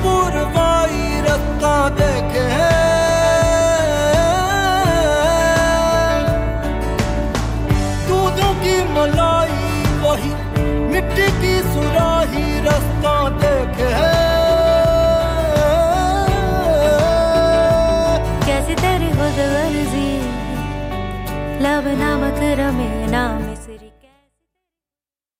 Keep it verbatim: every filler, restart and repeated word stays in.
पूर्वाई रास्ता देखे दूधों की मलाई वही मिट्टी की सुराही रास्ता देखे कैसी तेरी खुद गर्जी लब नामक रमे नाम